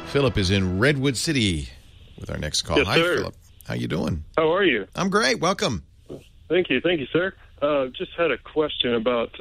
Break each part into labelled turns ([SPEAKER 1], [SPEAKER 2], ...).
[SPEAKER 1] Philip is in Redwood City with our next call.
[SPEAKER 2] Yes,
[SPEAKER 1] Hi,
[SPEAKER 2] sir.
[SPEAKER 1] Philip. How you doing?
[SPEAKER 2] How are you?
[SPEAKER 1] I'm great. Welcome.
[SPEAKER 2] Thank you, sir. Just had a question about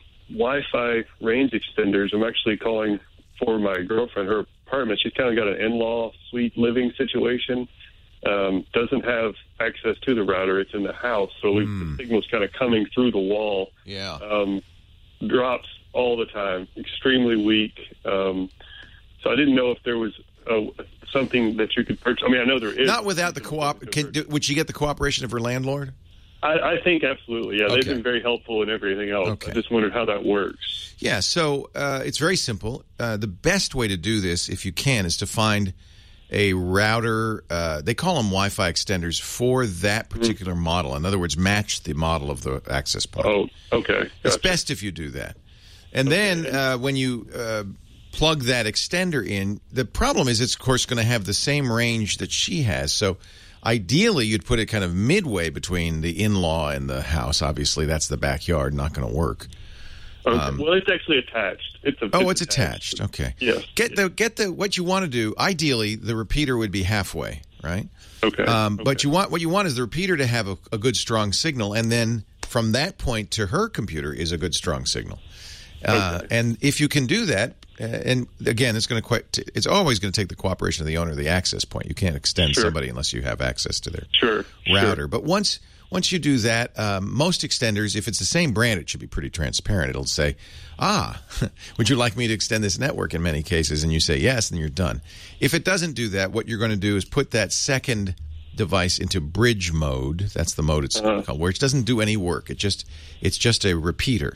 [SPEAKER 2] Wi-Fi range extenders. I'm actually calling for my girlfriend. Her apartment, she's kind of got an in-law suite living situation. Doesn't have access to the router. It's in the house, so the signal's kind of coming through the wall.
[SPEAKER 1] Yeah.
[SPEAKER 2] Drops all the time, extremely weak. So I didn't know if there was something that you could purchase. I mean, I know there is.
[SPEAKER 1] Not without the would she get the cooperation of her landlord?
[SPEAKER 2] I think absolutely, yeah.
[SPEAKER 1] Okay.
[SPEAKER 2] They've been very helpful and everything else.
[SPEAKER 1] Okay.
[SPEAKER 2] I just wondered how that works.
[SPEAKER 1] Yeah, so it's very simple. The best way to do this, if you can, is to find a router. They call them Wi-Fi extenders for that particular model. In other words, match the model of the access point.
[SPEAKER 2] Oh, okay.
[SPEAKER 1] It's
[SPEAKER 2] Gotcha.
[SPEAKER 1] best if you do that. And then when you plug that extender in, the problem is it's, of course, going to have the same range that she has. So ideally, you'd put it kind of midway between the in-law and the house. Obviously, that's the backyard, not going to work.
[SPEAKER 2] Okay. Well, it's actually attached.
[SPEAKER 1] It's attached. Okay.
[SPEAKER 2] Yes.
[SPEAKER 1] Get the what you want to do. Ideally, the repeater would be halfway, right?
[SPEAKER 2] Okay.
[SPEAKER 1] But
[SPEAKER 2] Okay.
[SPEAKER 1] what you want is the repeater to have a good strong signal, and then from that point to her computer is a good strong signal.
[SPEAKER 2] Okay.
[SPEAKER 1] And if you can do that, and again, it's always going to take the cooperation of the owner of the access point. You can't extend somebody unless you have access to their router.
[SPEAKER 2] Sure.
[SPEAKER 1] But once you do that, most extenders, if it's the same brand, it should be pretty transparent. It'll say, would you like me to extend this network in many cases? And you say yes, and you're done. If it doesn't do that, what you're going to do is put that second device into bridge mode. That's the mode it's called, where it doesn't do any work. It's just a repeater.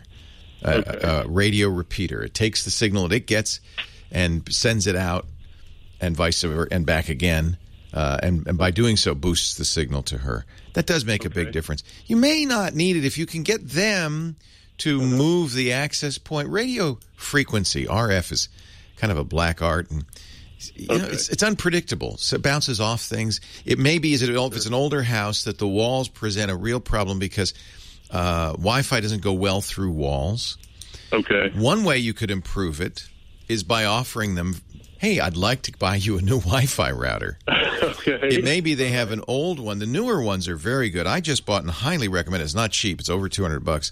[SPEAKER 1] A radio repeater. It takes the signal that it gets and sends it out, and vice versa, and back again. And by doing so, boosts the signal to her. That does make a big difference. You may not need it if you can get them to move the access point. Radio frequency, RF, is kind of a black art, and it's unpredictable. So it bounces off things. It may be, if it's an older house, that the walls present a real problem because Wi-Fi doesn't go well through walls.
[SPEAKER 2] Okay.
[SPEAKER 1] One way you could improve it is by offering them, hey, I'd like to buy you a new Wi-Fi router.
[SPEAKER 2] Okay.
[SPEAKER 1] It may be they have an old one. The newer ones are very good. I just bought and highly recommend it. It's not cheap. It's over $200.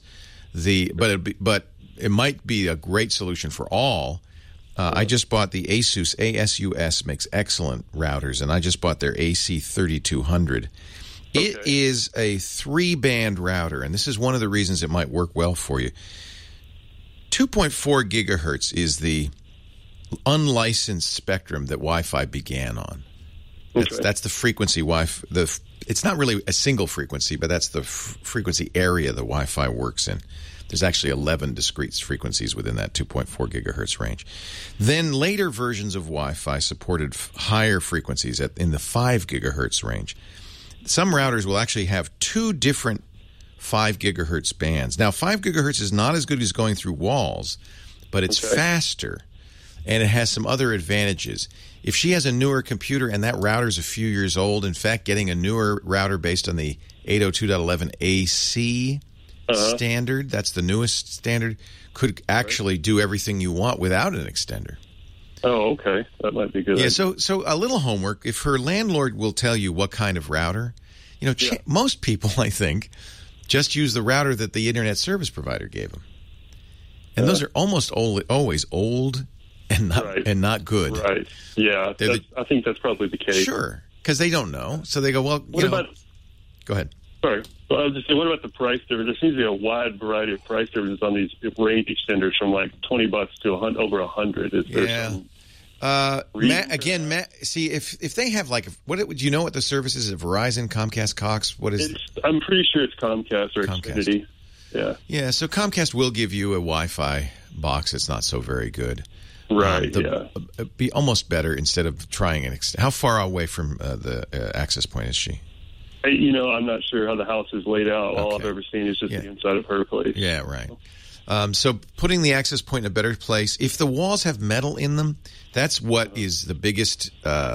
[SPEAKER 1] But it might be a great solution for all. I just bought the ASUS makes excellent routers, and I just bought their AC3200. It is a 3-band router, and this is one of the reasons it might work well for you. 2.4 gigahertz is the unlicensed spectrum that Wi-Fi began on. That's the frequency Wi-Fi. It's not really a single frequency, but that's the frequency area the Wi-Fi works in. There's actually 11 discrete frequencies within that 2.4 gigahertz range. Then later versions of Wi-Fi supported higher frequencies in the 5 gigahertz range. Some routers will actually have 2 different 5 gigahertz bands. Now, 5 gigahertz is not as good as going through walls, but it's faster, and it has some other advantages. If she has a newer computer and that router's a few years old, in fact, getting a newer router based on the 802.11ac standard, that's the newest standard, could actually do everything you want without an extender.
[SPEAKER 2] Oh, okay. That might be good.
[SPEAKER 1] Yeah, so a little homework. If her landlord will tell you what kind of router, most people, I think, just use the router that the internet service provider gave them. And those are almost always old and not good.
[SPEAKER 2] Right. Yeah, I think that's probably the case.
[SPEAKER 1] Sure, because they don't know. So they go, well,
[SPEAKER 2] What about...
[SPEAKER 1] Go ahead.
[SPEAKER 2] Sorry. Well, I was just saying, what about the price difference? There seems to be a wide variety of price differences on these range extenders from like $20 to over $100. Is there some
[SPEAKER 1] Matt, see if they have do you know what the service is? Verizon, Comcast, Cox? What is?
[SPEAKER 2] I'm pretty sure it's Comcast or Xfinity. Yeah.
[SPEAKER 1] Yeah. So Comcast will give you a Wi-Fi box. It's not so very good.
[SPEAKER 2] Right.
[SPEAKER 1] It'd be almost better instead of trying an. How far away from the access point is she?
[SPEAKER 2] I'm not sure how the house is laid out. All I've ever seen is just the inside of her place.
[SPEAKER 1] Yeah. Right. So putting the access point in a better place. If the walls have metal in them, that's what is the biggest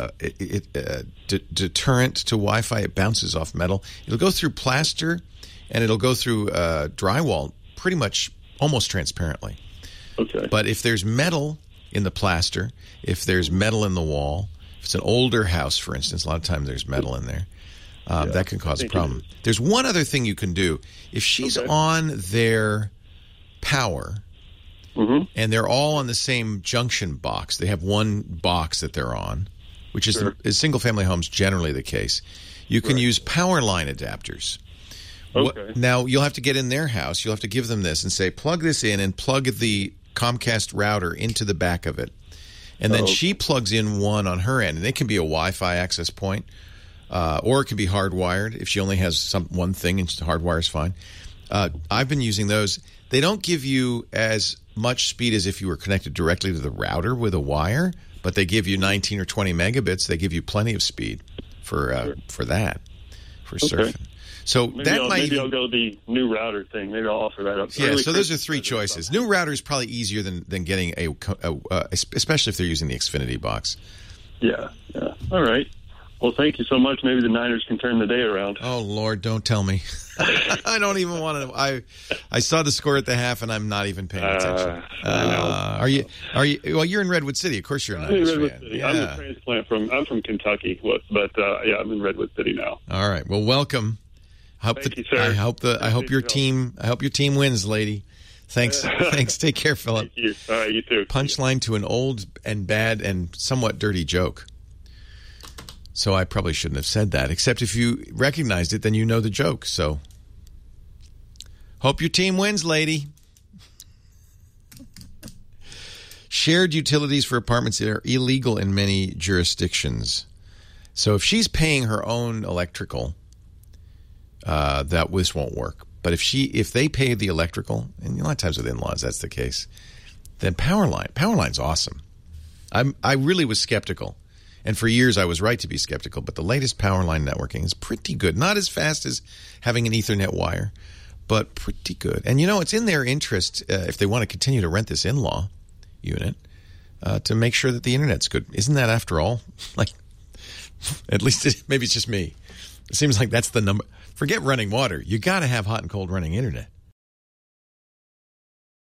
[SPEAKER 1] deterrent to Wi-Fi. It bounces off metal. It'll go through plaster, and it'll go through drywall pretty much almost transparently.
[SPEAKER 2] Okay.
[SPEAKER 1] But if there's metal in the plaster, if there's metal in the wall, if it's an older house, for instance, a lot of times there's metal in there. That can cause a problem. There's one other thing you can do. If she's on their power, and they're all on the same junction box, they have one box that they're on, which is single-family homes generally the case. You can use power line adapters. Now, you'll have to get in their house. You'll have to give them this and say, plug this in and plug the Comcast router into the back of it. And then she plugs in one on her end. And it can be a Wi-Fi access point, or it can be hardwired if she only has one thing and hardwire is fine. I've been using those. They don't give you as much speed as if you were connected directly to the router with a wire, but they give you 19 or 20 megabits. They give you plenty of speed for that, for surfing. So maybe
[SPEAKER 2] I'll go the new router thing. Maybe I'll offer that up.
[SPEAKER 1] Yeah, so those are three choices. New router is probably easier than getting especially if they're using the Xfinity box.
[SPEAKER 2] Yeah. All right. Well, thank you so much. Maybe the Niners can turn the day around.
[SPEAKER 1] Oh, Lord, don't tell me. I don't even want to. I saw the score at the half, and I'm not even paying attention. Are you? Well, you're in Redwood City. Of course, you're a Niners fan.
[SPEAKER 2] Yeah. I'm a transplant I'm from Kentucky, but I'm in Redwood City now.
[SPEAKER 1] All right. Well, welcome.
[SPEAKER 2] Thank you, sir.
[SPEAKER 1] I hope your team wins, lady. Thanks. Thanks. Take care, Philip.
[SPEAKER 2] Thank you. All right, you too.
[SPEAKER 1] Punchline to an old and bad and somewhat dirty joke. So I probably shouldn't have said that, except if you recognized it, then you know the joke. So hope your team wins, lady. Shared utilities for apartments are illegal in many jurisdictions. So if she's paying her own electrical, this won't work. But if they pay the electrical, and a lot of times with in-laws that's the case, then Powerline's awesome. I really was skeptical. And for years, I was right to be skeptical, but the latest Powerline networking is pretty good. Not as fast as having an Ethernet wire, but pretty good. And, it's in their interest, if they want to continue to rent this in-law unit, to make sure that the Internet's good. Isn't that, after all, at least maybe it's just me. It seems like that's the number. Forget running water. You got to have hot and cold running Internet.